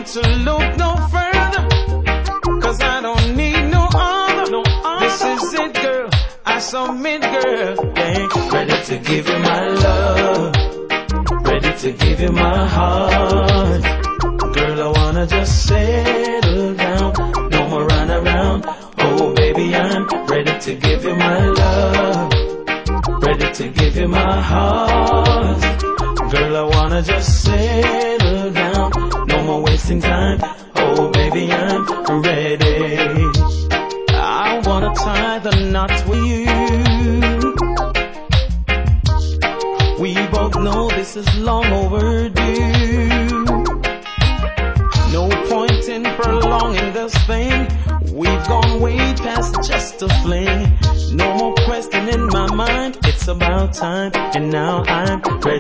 to look no further, 'cause I don't need no other. This is it, girl, I submit, girl. Yeah. Ready to give you my love, ready to give you my heart. Girl, I wanna just settle down, no more run around. Oh baby, I'm ready to give you my love, ready to give you my heart. Girl, I wanna just settle down, no more wasting time. Oh baby, I'm ready. I wanna tie the knot with you. We both know this is long overdue. No point in prolonging this thing. We've gone way past just a fling. No more question in my mind. It's about time, and now I'm ready.